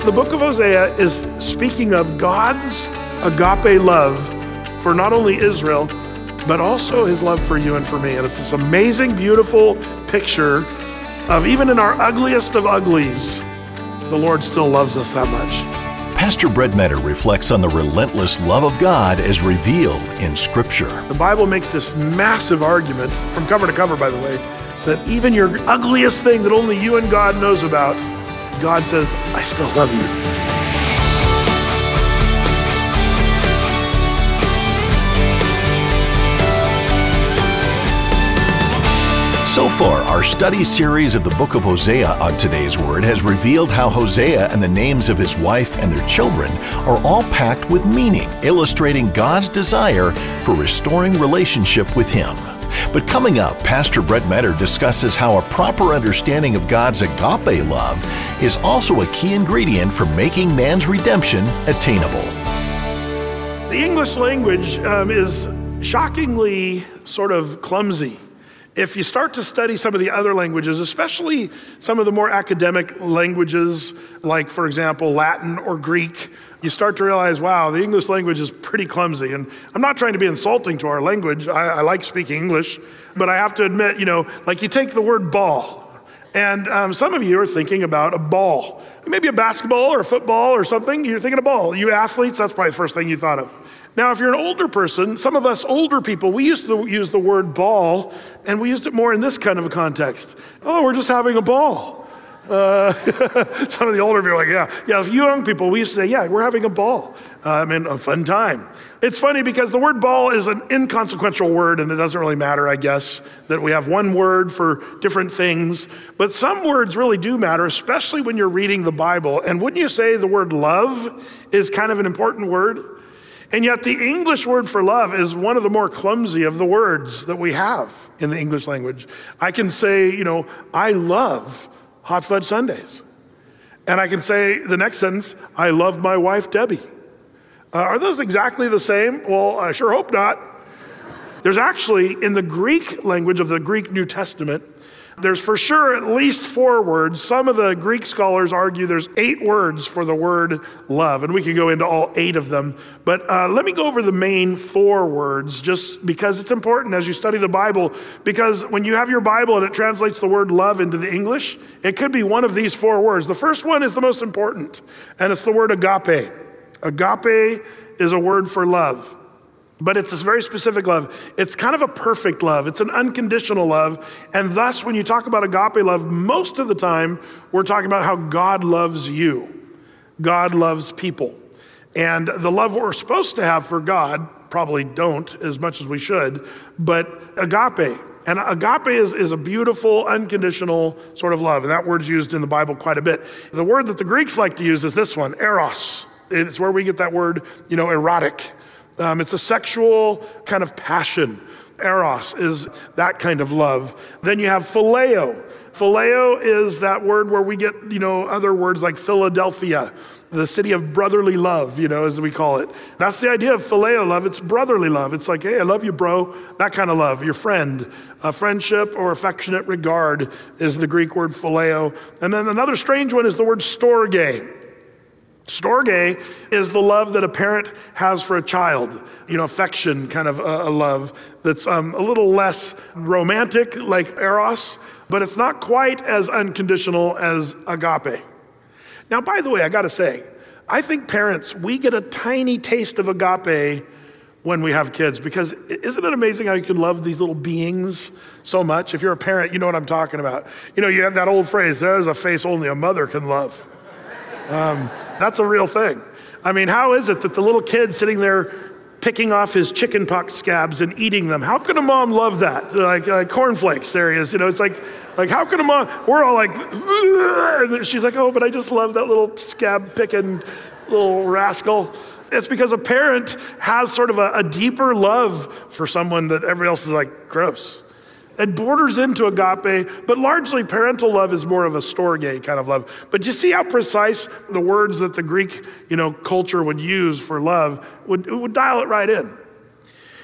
The book of Hosea is speaking of God's agape love for not only Israel, but also his love for you and for me. And it's this amazing, beautiful picture of even in our ugliest of uglies, the Lord still loves us that much. Pastor Brett Metter reflects on the relentless love of God as revealed in Scripture. The Bible makes this massive argument, from cover to cover, by the way, that even your ugliest thing that only you and God knows about, God says, I still love you. So far, our study series of the book of Hosea on Today's Word has revealed how Hosea and the names of his wife and their children are all packed with meaning, illustrating God's desire for restoring relationship with him. But coming up, Pastor Brett Metter discusses how a proper understanding of God's agape love is also a key ingredient for making man's redemption attainable. The English language is shockingly sort of clumsy. If you start to study some of the other languages, especially some of the more academic languages, like, for example, Latin or Greek, you start to realize, wow, the English language is pretty clumsy. And I'm not trying to be insulting to our language. I like speaking English, but I have to admit, like you take the word ball, and some of you are thinking about a ball. Maybe a basketball or a football or something, you're thinking of ball. You athletes, that's probably the first thing you thought of. Now, if you're an older person, some of us older people, we used to use the word ball, and we used it more in this kind of a context. Oh, we're just having a ball. Some of the older people are like, yeah. If you young people, we used to say, yeah, we're having a ball. A fun time. It's funny because the word ball is an inconsequential word, and it doesn't really matter, I guess, that we have one word for different things. But some words really do matter, especially when you're reading the Bible. And wouldn't you say the word love is kind of an important word? And yet the English word for love is one of the more clumsy of the words that we have in the English language. I can say, I love hot fudge sundaes. And I can say the next sentence, I love my wife, Debbie. Are those exactly the same? Well, I sure hope not. There's actually, in the Greek language of the Greek New Testament, there's for sure at least 4 words. Some of the Greek scholars argue there's 8 words for the word love, and we can go into all 8 of them. But let me go over the main 4 words, just because it's important as you study the Bible, because when you have your Bible and it translates the word love into the English, it could be one of these 4 words. The first one is the most important, and it's the word agape. Agape is a word for love. But it's this very specific love. It's kind of a perfect love. It's an unconditional love. And thus, when you talk about agape love, most of the time, we're talking about how God loves you. God loves people. And the love we're supposed to have for God, probably don't as much as we should, but agape. And agape is a beautiful, unconditional sort of love. And that word's used in the Bible quite a bit. The word that the Greeks like to use is this one, eros. It's where we get that word, erotic. It's a sexual kind of passion. Eros is that kind of love. Then you have phileo. Phileo is that word where we get, other words like Philadelphia, the city of brotherly love, as we call it. That's the idea of phileo love. It's brotherly love. It's like, hey, I love you, bro. That kind of love, your friend. Friendship or affectionate regard is the Greek word phileo. And then another strange one is the word storge. Storge is the love that a parent has for a child, affection, kind of a love that's a little less romantic like eros, but it's not quite as unconditional as agape. Now, by the way, I gotta say, I think parents, we get a tiny taste of agape when we have kids, because isn't it amazing how you can love these little beings so much? If you're a parent, you know what I'm talking about. You have that old phrase, there's a face only a mother can love. That's a real thing. How is it that the little kid sitting there picking off his chicken pox scabs and eating them, how could a mom love that? Like cornflakes, there he is. It's like how could a mom, we're all like, and she's like, oh, but I just love that little scab picking little rascal. It's because a parent has sort of a deeper love for someone that everybody else is like, gross. It borders into agape, but largely parental love is more of a storge kind of love. But you see how precise the words that the Greek, culture would use for love would dial it right in.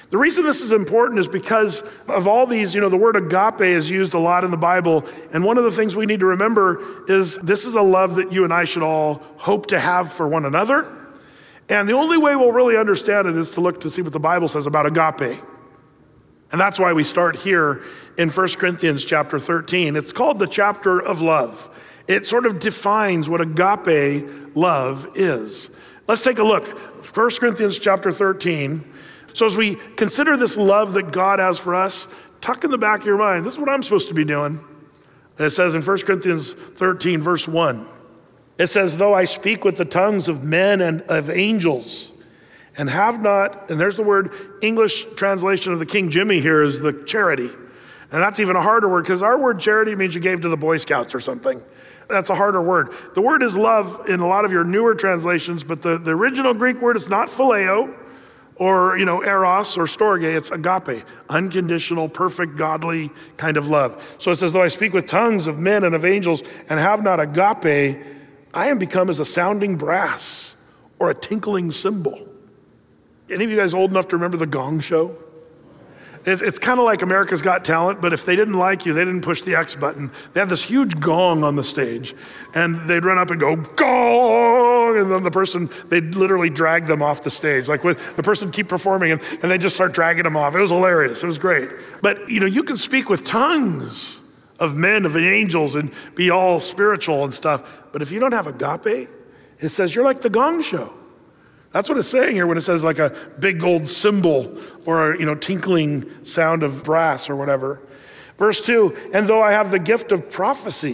The reason this is important is because of all these, the word agape is used a lot in the Bible. And one of the things we need to remember is this is a love that you and I should all hope to have for one another. And the only way we'll really understand it is to look to see what the Bible says about agape. And that's why we start here in 1 Corinthians chapter 13. It's called the chapter of love. It sort of defines what agape love is. Let's take a look. 1 Corinthians chapter 13. So as we consider this love that God has for us, tuck in the back of your mind, this is what I'm supposed to be doing. And it says in 1 Corinthians 13, verse 1, it says, though I speak with the tongues of men and of angels and have not, and there's the word, English translation of the King Jimmy here is the charity. And that's even a harder word because our word charity means you gave to the Boy Scouts or something. That's a harder word. The word is love in a lot of your newer translations, but the original Greek word is not phileo or, eros or storge, it's agape, unconditional, perfect, godly kind of love. So it says, though I speak with tongues of men and of angels and have not agape, I am become as a sounding brass or a tinkling cymbal. Any of you guys old enough to remember the Gong Show? It's kind of like America's Got Talent, but if they didn't like you, they didn't push the X button. They had this huge gong on the stage, and they'd run up and go, gong, and then they'd literally drag them off the stage. Like the person would keep performing, and they'd just start dragging them off. It was hilarious. It was great. But, you can speak with tongues of men, of angels, and be all spiritual and stuff. But if you don't have agape, it says you're like the Gong Show. That's what it's saying here when it says like a big gold cymbal or a tinkling sound of brass or whatever. Verse 2, and though I have the gift of prophecy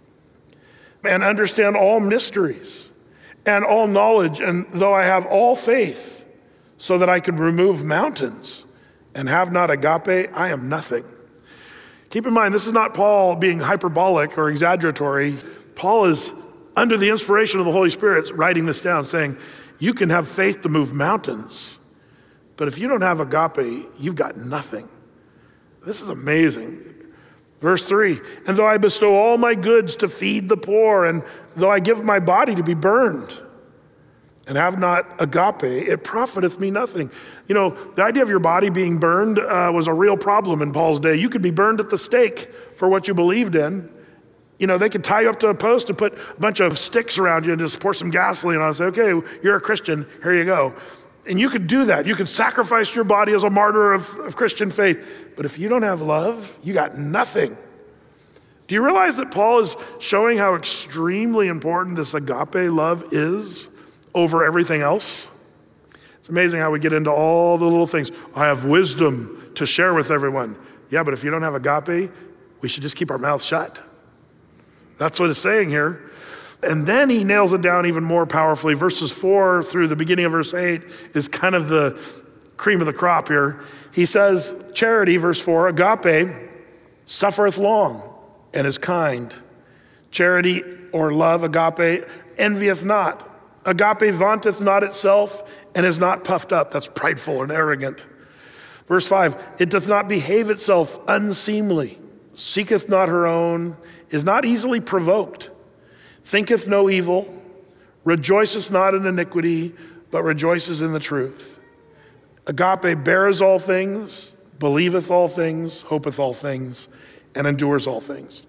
and understand all mysteries and all knowledge, and though I have all faith so that I could remove mountains and have not agape, I am nothing. Keep in mind, this is not Paul being hyperbolic or exaggeratory. Paul is under the inspiration of the Holy Spirit writing this down saying, you can have faith to move mountains, but if you don't have agape, you've got nothing. This is amazing. Verse 3, and though I bestow all my goods to feed the poor, and though I give my body to be burned, and have not agape, it profiteth me nothing. The idea of your body being burned was a real problem in Paul's day. You could be burned at the stake for what you believed in. They could tie you up to a post and put a bunch of sticks around you and just pour some gasoline on and say, okay, you're a Christian, here you go. And you could do that. You could sacrifice your body as a martyr of Christian faith. But if you don't have love, you got nothing. Do you realize that Paul is showing how extremely important this agape love is over everything else? It's amazing how we get into all the little things. I have wisdom to share with everyone. Yeah, but if you don't have agape, we should just keep our mouths shut. That's what it's saying here. And then he nails it down even more powerfully. Verses 4 through the beginning of verse 8 is kind of the cream of the crop here. He says, charity, verse 4, agape, suffereth long and is kind. Charity or love, agape, envieth not. Agape vaunteth not itself and is not puffed up. That's prideful and arrogant. Verse 5, it doth not behave itself unseemly, seeketh not her own, is not easily provoked, thinketh no evil, rejoiceth not in iniquity, but rejoices in the truth. Agape bears all things, believeth all things, hopeth all things, and endures all things.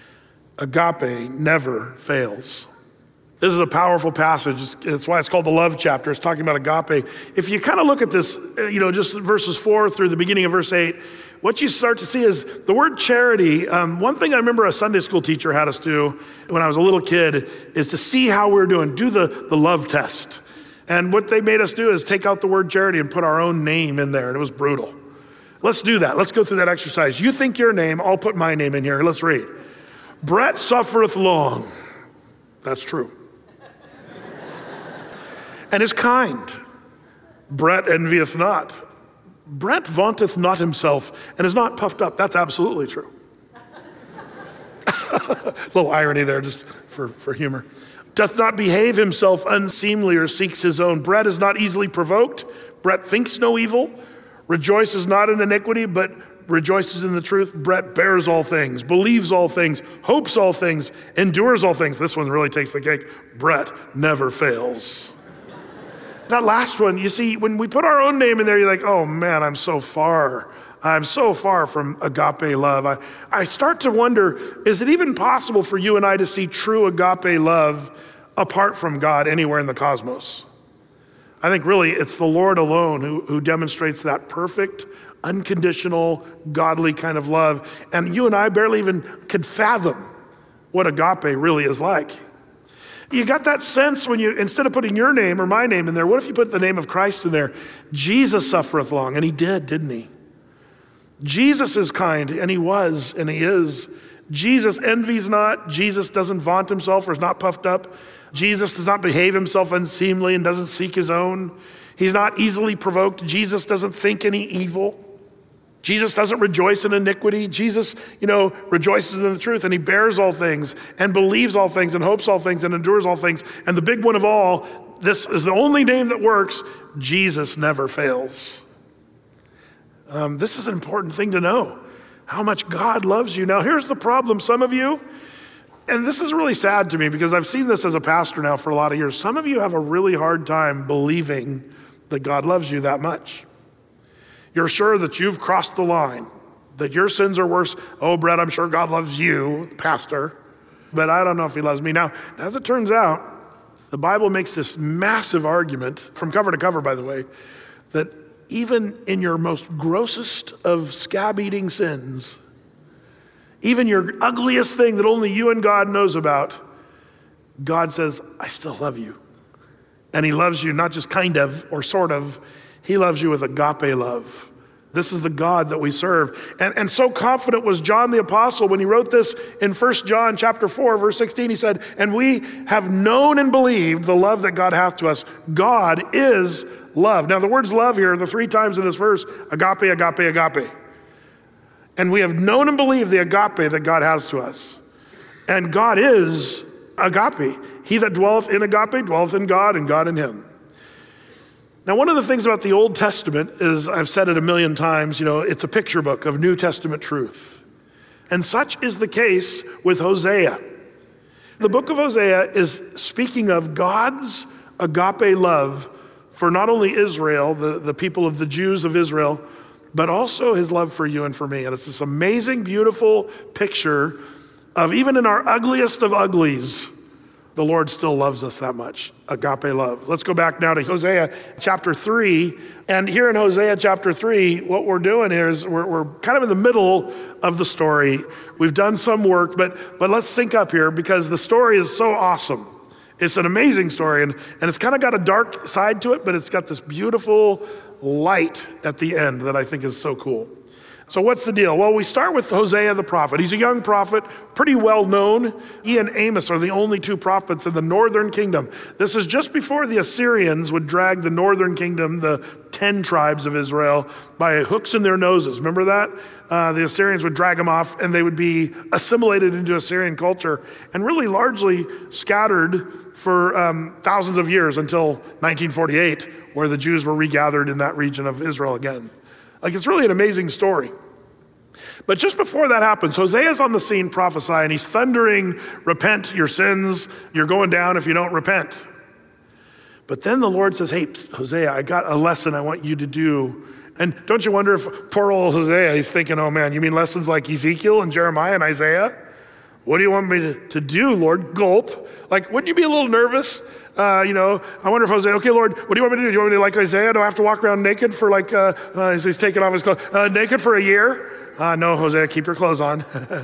Agape never fails. This is a powerful passage. That's why it's called the love chapter. It's talking about agape. If you kind of look at this, just verses 4 through the beginning of verse 8, what you start to see is the word charity. One thing I remember a Sunday school teacher had us do when I was a little kid is to see how we were doing, do the love test. And what they made us do is take out the word charity and put our own name in there, and it was brutal. Let's do that. Let's go through that exercise. You think your name, I'll put my name in here. Let's read. Brett suffereth long. That's true. And is kind. Brett envieth not. Brett vaunteth not himself and is not puffed up. That's absolutely true. A little irony there just for humor. Doth not behave himself unseemly or seeks his own. Brett is not easily provoked. Brett thinks no evil. Rejoices not in iniquity, but rejoices in the truth. Brett bears all things, believes all things, hopes all things, endures all things. This one really takes the cake. Brett never fails. That last one, you see, when we put our own name in there, you're like, oh man, I'm so far from agape love. I start to wonder, is it even possible for you and I to see true agape love apart from God anywhere in the cosmos? I think really it's the Lord alone who demonstrates that perfect, unconditional, godly kind of love. And you and I barely even could fathom what agape really is like. You got that sense when you, instead of putting your name or my name in there, what if you put the name of Christ in there? Jesus suffereth long, and he did, didn't he? Jesus is kind, and he was, and he is. Jesus envies not. Jesus doesn't vaunt himself or is not puffed up. Jesus does not behave himself unseemly and doesn't seek his own. He's not easily provoked. Jesus doesn't think any evil. Jesus doesn't rejoice in iniquity. Jesus, rejoices in the truth, and he bears all things and believes all things and hopes all things and endures all things. And the big one of all, this is the only name that works, Jesus never fails. This is an important thing to know, how much God loves you. Now, here's the problem. Some of you, and this is really sad to me because I've seen this as a pastor now for a lot of years. Some of you have a really hard time believing that God loves you that much. You're sure that you've crossed the line, that your sins are worse. Oh, Brett, I'm sure God loves you, pastor, but I don't know if he loves me. Now, as it turns out, the Bible makes this massive argument, from cover to cover, by the way, that even in your most grossest of scab-eating sins, even your ugliest thing that only you and God knows about, God says, I still love you. And he loves you not just kind of or sort of, he loves you with agape love. This is the God that we serve. And so confident was John the Apostle when he wrote this in 1 John chapter 4, verse 16. He said, and we have known and believed the love that God hath to us. God is love. Now the words love here, the 3 times in this verse, agape, agape, agape. And we have known and believed the agape that God has to us. And God is agape. He that dwelleth in agape dwelleth in God and God in him. Now, one of the things about the Old Testament is, I've said it a million times, it's a picture book of New Testament truth. And such is the case with Hosea. The book of Hosea is speaking of God's agape love for not only Israel, the people of the Jews of Israel, but also his love for you and for me. And it's this amazing, beautiful picture of even in our ugliest of uglies, the Lord still loves us that much, agape love. Let's go back now to Hosea chapter 3. And here in Hosea chapter 3, what we're doing here is we're kind of in the middle of the story. We've done some work, but let's sync up here because the story is so awesome. It's an amazing story, and it's kind of got a dark side to it, but it's got this beautiful light at the end that I think is so cool. So what's the deal? Well, we start with Hosea the prophet. He's a young prophet, pretty well known. He and Amos are the only 2 prophets in the northern kingdom. This is just before the Assyrians would drag the northern kingdom, the 10 tribes of Israel, by hooks in their noses. Remember that? The Assyrians would drag them off and they would be assimilated into Assyrian culture and really largely scattered for thousands of years until 1948, where the Jews were regathered in that region of Israel again. It's really an amazing story. But just before that happens, Hosea's on the scene prophesying. He's thundering, repent your sins. You're going down if you don't repent. But then the Lord says, hey, Hosea, I got a lesson I want you to do. And don't you wonder if poor old Hosea, he's thinking, oh man, you mean lessons like Ezekiel and Jeremiah and Isaiah? What do you want me to do, Lord? Gulp. Wouldn't you be a little nervous? I wonder if Hosea, okay, Lord, what do you want me to do? Do you want me to like Isaiah? Do I have to walk around naked for he's taking off his clothes, naked for a year? No, Hosea, keep your clothes on.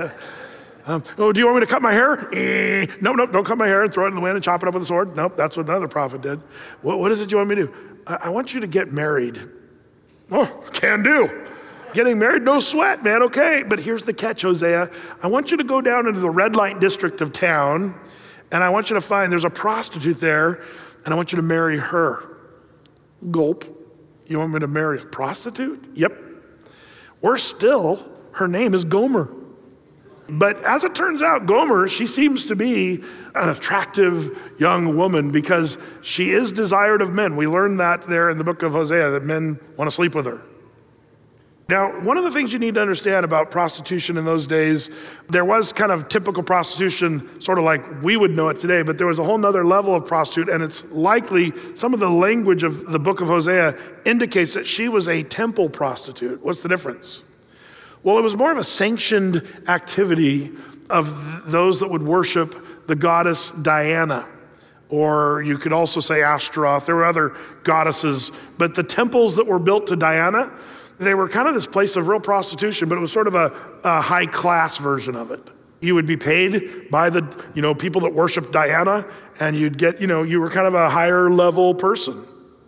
Do you want me to cut my hair? No, don't cut my hair and throw it in the wind and chop it up with a sword. Nope, that's what another prophet did. What is it you want me to do? I want you to get married. Oh, can do. Getting married, no sweat, man, okay. But here's the catch, Hosea. I want you to go down into the red light district of town, and I want you to find, there's a prostitute there, and I want you to marry her. Gulp. You want me to marry a prostitute? Yep. Worse still, her name is Gomer. But as it turns out, Gomer, she seems to be an attractive young woman because she is desired of men. We learned that there in the book of Hosea, that men want to sleep with her. Now, one of the things you need to understand about prostitution in those days, there was kind of typical prostitution, sort of like we would know it today, but there was a whole nother level of prostitute, and it's likely some of the language of the book of Hosea indicates that she was a temple prostitute. What's the difference? Well, it was more of a sanctioned activity of those that would worship the goddess Diana, or you could also say Ashtaroth. There were other goddesses, but the temples that were built to Diana, they were kind of this place of real prostitution, but it was sort of a high class version of it. You would be paid by the people that worshiped Diana, and you'd get, you were kind of a higher level person.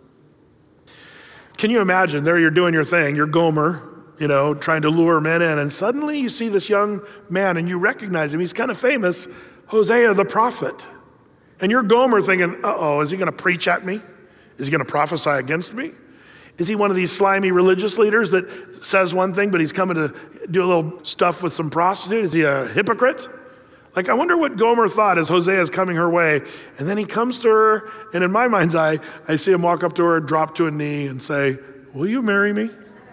Can you imagine, there you're doing your thing, you're Gomer, trying to lure men in, and suddenly you see this young man and you recognize him, he's kind of famous, Hosea the prophet. And you're Gomer thinking, is he gonna preach at me? Is he gonna prophesy against me? Is he one of these slimy religious leaders that says one thing, but he's coming to do a little stuff with some prostitute? Is he a hypocrite? Like, I wonder what Gomer thought as Hosea is coming her way. And then he comes to her, and in my mind's eye, I see him walk up to her, drop to a knee, and say, "Will you marry me?"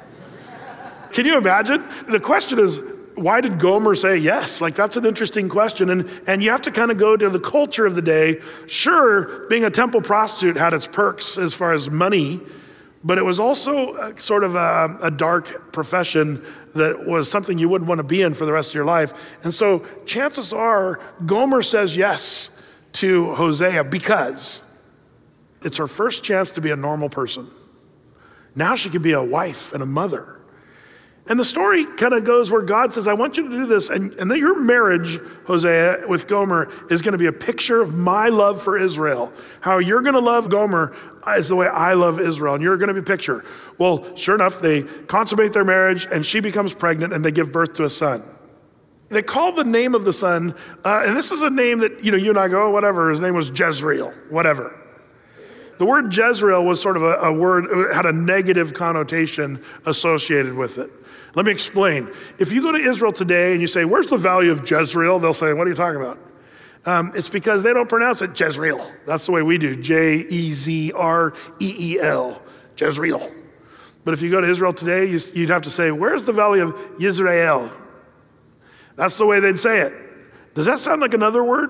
Can you imagine? The question is, why did Gomer say yes? Like, that's an interesting question. And you have to kind of go to the culture of the day. Sure, being a temple prostitute had its perks as far as money, but it was also sort of a dark profession that was something you wouldn't want to be in for the rest of your life. And so chances are Gomer says yes to Hosea because it's her first chance to be a normal person. Now she could be a wife and a mother. And the story kind of goes where God says, I want you to do this. And then your marriage, Hosea, with Gomer is going to be a picture of my love for Israel. How you're going to love Gomer is the way I love Israel. And you're going to be a picture. Well, sure enough, they consummate their marriage and she becomes pregnant and they give birth to a son. They call the name of the son, and this is a name that, you and I go, whatever, his name was Jezreel, whatever. The word Jezreel was sort of a word, it had a negative connotation associated with it. Let me explain. If you go to Israel today and you say, where's the valley of Jezreel? They'll say, what are you talking about? It's because they don't pronounce it Jezreel. That's the way we do, Jezreel, Jezreel. But if you go to Israel today, you'd have to say, where's the valley of Yisrael? That's the way they'd say it. Does that sound like another word?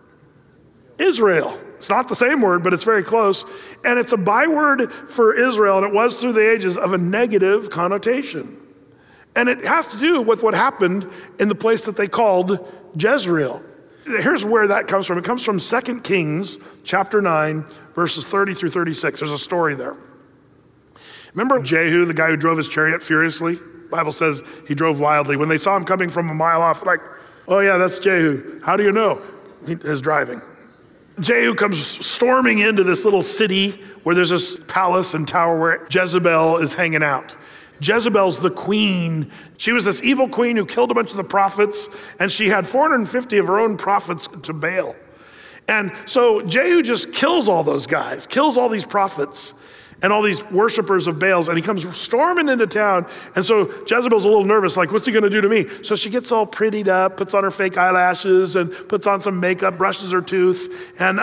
Israel. It's not the same word, but it's very close. And it's a byword for Israel, and it was through the ages, of a negative connotation. And it has to do with what happened in the place that they called Jezreel. Here's where that comes from. It comes from 2 Kings chapter 9, verses 30 through 36. There's a story there. Remember Jehu, the guy who drove his chariot furiously? The Bible says he drove wildly. When they saw him coming from a mile off, like, oh yeah, that's Jehu. How do you know? He's driving. Jehu comes storming into this little city where there's this palace and tower where Jezebel is hanging out. Jezebel's the queen. She was this evil queen who killed a bunch of the prophets, and she had 450 of her own prophets to Baal. And so Jehu just kills all those guys, kills all these prophets and all these worshipers of Baals, and he comes storming into town. And so Jezebel's a little nervous, like, what's he gonna do to me? So she gets all prettied up, puts on her fake eyelashes and puts on some makeup, brushes her tooth, and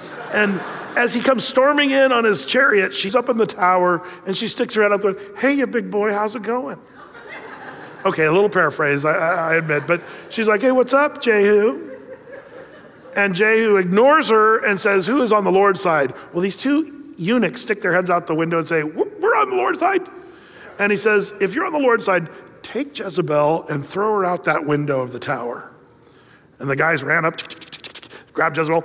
as he comes storming in on his chariot, she's up in the tower and she sticks her head out there. Hey, you big boy, how's it going? Okay, a little paraphrase, I admit, but she's like, hey, what's up, Jehu? And Jehu ignores her and says, who is on the Lord's side? Well, these two eunuchs stick their heads out the window and say, we're on the Lord's side. And he says, if you're on the Lord's side, take Jezebel and throw her out that window of the tower. And the guys ran up, grabbed Jezebel.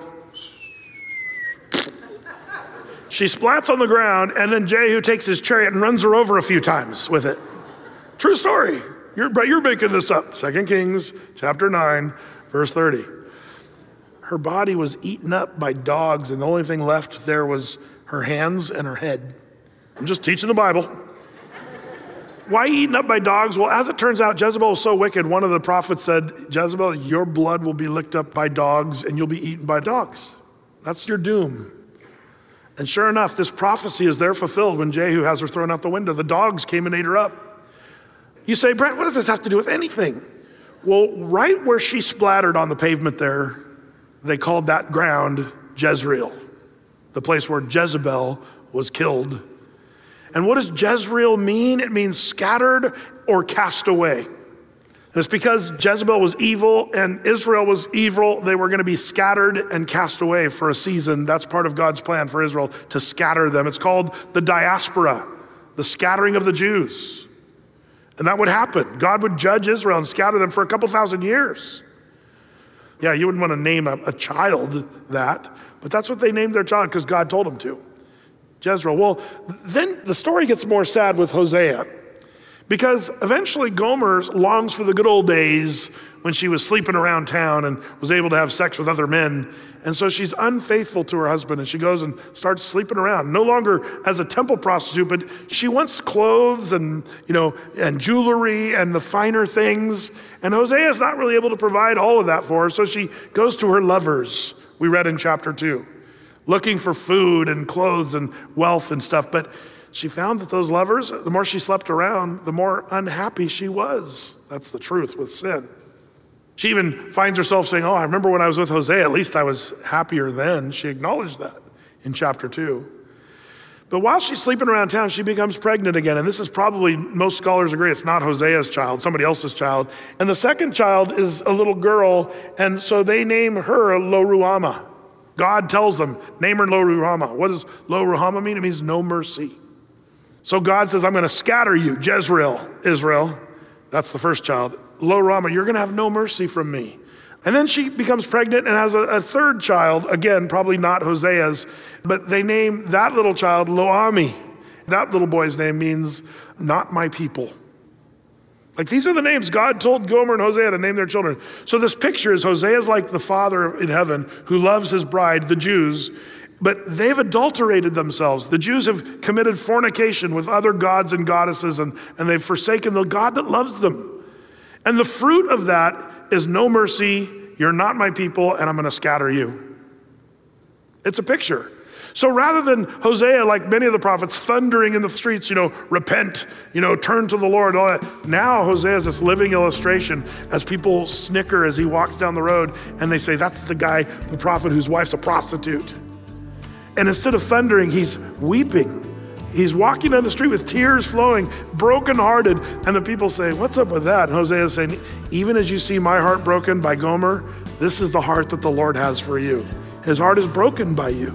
She splats on the ground, and then Jehu takes his chariot and runs her over a few times with it. True story. You're making this up. 2 Kings chapter 9, verse 30. Her body was eaten up by dogs, and the only thing left there was her hands and her head. I'm just teaching the Bible. Why eaten up by dogs? Well, as it turns out, Jezebel was so wicked, one of the prophets said, Jezebel, your blood will be licked up by dogs, and you'll be eaten by dogs. That's your doom. And sure enough, this prophecy is there fulfilled when Jehu has her thrown out the window. The dogs came and ate her up. You say, Brett, what does this have to do with anything? Well, right where she splattered on the pavement there, they called that ground Jezreel, the place where Jezebel was killed. And what does Jezreel mean? It means scattered or cast away. And it's because Jezebel was evil and Israel was evil, they were going to be scattered and cast away for a season. That's part of God's plan for Israel, to scatter them. It's called the diaspora, the scattering of the Jews. And that would happen. God would judge Israel and scatter them for a couple thousand years. Yeah, you wouldn't want to name a child that, but that's what they named their child because God told them to. Jezreel. Well, then the story gets more sad with Hosea, because eventually Gomer longs for the good old days when she was sleeping around town and was able to have sex with other men. And so she's unfaithful to her husband, and she goes and starts sleeping around, no longer as a temple prostitute, but she wants clothes and jewelry and the finer things. And Hosea is not really able to provide all of that for her, so she goes to her lovers, we read in chapter 2, looking for food and clothes and wealth and stuff. But she found that those lovers, the more she slept around, the more unhappy she was. That's the truth with sin. She even finds herself saying, I remember when I was with Hosea, at least I was happier then. She acknowledged that in chapter 2. But while she's sleeping around town, she becomes pregnant again. And this is probably, most scholars agree, it's not Hosea's child, somebody else's child. And the second child is a little girl, and so they name her Lo-Ruhamah. God tells them, name her Lo-Ruhamah. What does Lo-Ruhamah mean? It means no mercy. So God says, I'm going to scatter you, Jezreel, Israel. That's the first child. Lo-Ruhamah, you're going to have no mercy from me. And then she becomes pregnant and has a third child, again, probably not Hosea's, but they name that little child Lo-Ammi. That little boy's name means not my people. Like, these are the names God told Gomer and Hosea to name their children. So this picture is Hosea's like the father in heaven who loves his bride, the Jews, but they've adulterated themselves. The Jews have committed fornication with other gods and goddesses, and they've forsaken the God that loves them. And the fruit of that is no mercy, you're not my people, and I'm going to scatter you. It's a picture. So rather than Hosea, like many of the prophets, thundering in the streets, repent, turn to the Lord, all that. Now Hosea is this living illustration as people snicker as he walks down the road and they say, that's the guy, the prophet whose wife's a prostitute. And instead of thundering, he's weeping. He's walking down the street with tears flowing, brokenhearted. And the people say, what's up with that? And Hosea is saying, even as you see my heart broken by Gomer, this is the heart that the Lord has for you. His heart is broken by you.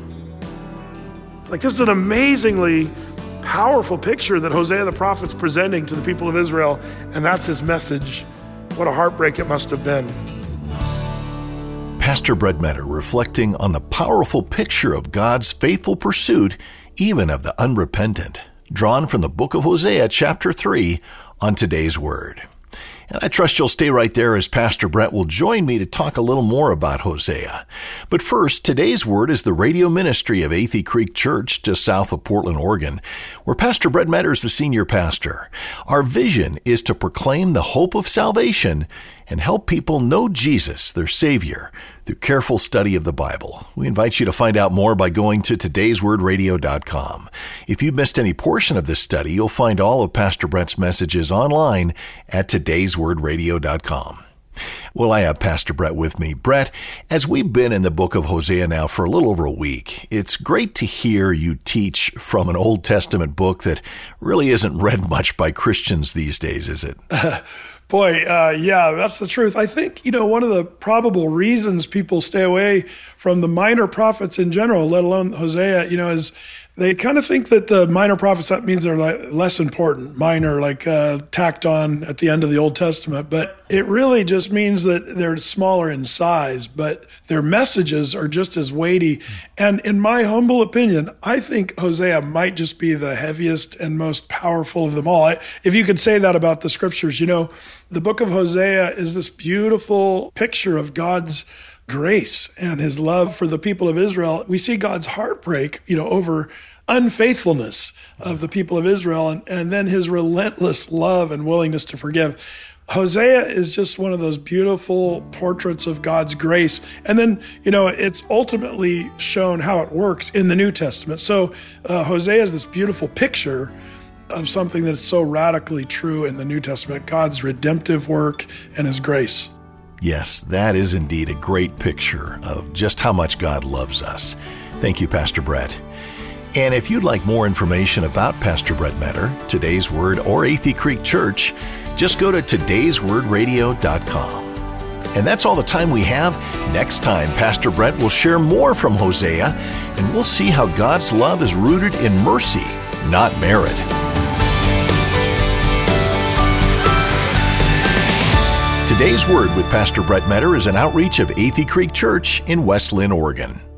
Like, this is an amazingly powerful picture that Hosea the prophet's presenting to the people of Israel, and that's his message. What a heartbreak it must have been. Pastor Brett Metter reflecting on the powerful picture of God's faithful pursuit, even of the unrepentant, drawn from the book of Hosea, chapter 3, on today's Word. And I trust you'll stay right there as Pastor Brett will join me to talk a little more about Hosea. But first, today's Word is the radio ministry of Athey Creek Church just south of Portland, Oregon, where Pastor Brett Metter is the senior pastor. Our vision is to proclaim the hope of salvation and help people know Jesus, their Savior, through careful study of the Bible. We invite you to find out more by going to todayswordradio.com. If you've missed any portion of this study, you'll find all of Pastor Brett's messages online at todayswordradio.com. Well, I have Pastor Brett with me. Brett, as we've been in the book of Hosea now for a little over a week, it's great to hear you teach from an Old Testament book that really isn't read much by Christians these days, is it? Yeah, that's the truth. I think, one of the probable reasons people stay away from the minor prophets in general, let alone Hosea, is they kind of think that the minor prophets, that means they're less important, minor, tacked on at the end of the Old Testament. But it really just means that they're smaller in size, but their messages are just as weighty. And in my humble opinion, I think Hosea might just be the heaviest and most powerful of them all. If you could say that about the scriptures, the book of Hosea is this beautiful picture of God's grace and his love for the people of Israel. We see God's heartbreak, over unfaithfulness of the people of Israel, and then his relentless love and willingness to forgive. Hosea is just one of those beautiful portraits of God's grace. And then, it's ultimately shown how it works in the New Testament. So Hosea is this beautiful picture of something that's so radically true in the New Testament, God's redemptive work and his grace. Yes, that is indeed a great picture of just how much God loves us. Thank you, Pastor Brett. And if you'd like more information about Pastor Brett Metter, Today's Word, or Athey Creek Church, just go to todayswordradio.com. And that's all the time we have. Next time, Pastor Brett will share more from Hosea, and we'll see how God's love is rooted in mercy, not merit. Today's Word with Pastor Brett Metter is an outreach of Athey Creek Church in West Lynn, Oregon.